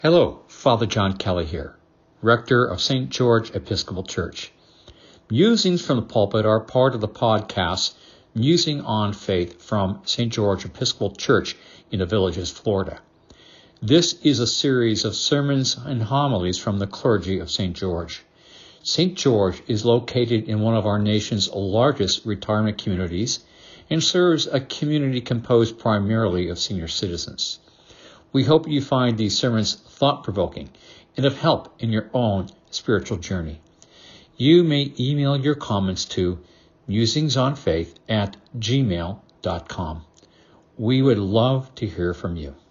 Hello, Father John Kelly here, Rector of St. George Episcopal Church. Musings from the pulpit are part of the podcast Musing on Faith from St. George Episcopal Church in the Villages, Florida. This is a series of sermons and homilies from the clergy of St. George. St. George is located in one of our nation's largest retirement communities and serves a community composed primarily of senior citizens. We hope you find these sermons thought-provoking and of help in your own spiritual journey. You may email your comments to musingsonfaith@gmail.com. We would love to hear from you.